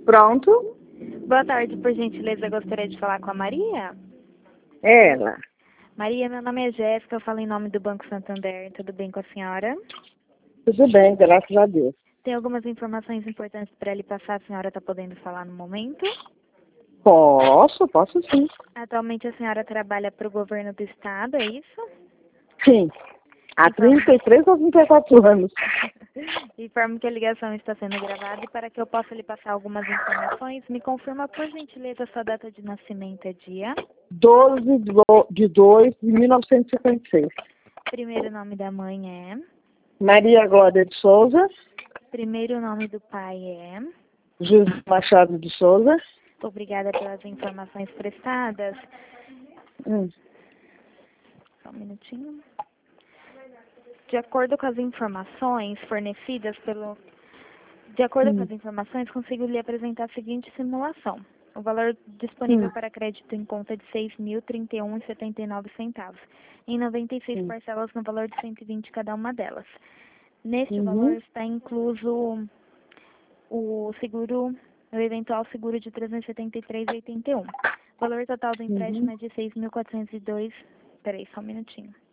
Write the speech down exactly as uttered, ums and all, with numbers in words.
Pronto? Boa tarde, por gentileza, eu gostaria de falar com a Maria. Ela. Maria, meu nome é Jéssica, eu falo em nome do Banco Santander. Tudo bem com a senhora? Tudo bem, graças a Deus. Tem algumas informações importantes para lhe passar, a senhora está podendo falar no momento? Posso, posso sim. Atualmente a senhora trabalha para o governo do estado, é isso? Sim. Há trinta e três ou trinta e quatro anos. Informo que a ligação está sendo gravada e para que eu possa lhe passar algumas informações, me confirma por gentileza sua data de nascimento é dia. doze de dois de mil novecentos e cinquenta e seis. Primeiro nome da mãe é. Maria Glória de Souza. Primeiro nome do pai é. José Machado de Souza. Obrigada pelas informações prestadas. Hum. Só um minutinho. De acordo com as informações fornecidas pelo... De acordo Hum. com as informações, consigo lhe apresentar a seguinte simulação. O valor disponível Hum. para crédito em conta é de seis mil e trinta e um reais e setenta e nove centavos, em noventa e seis Hum. parcelas no valor de cento e vinte cada uma delas. Neste Uhum. valor está incluso o seguro, o eventual seguro de trezentos e setenta e três reais e oitenta e um. O valor total do empréstimo Uhum. é de seis mil quatrocentos e dois. Peraí, só um minutinho.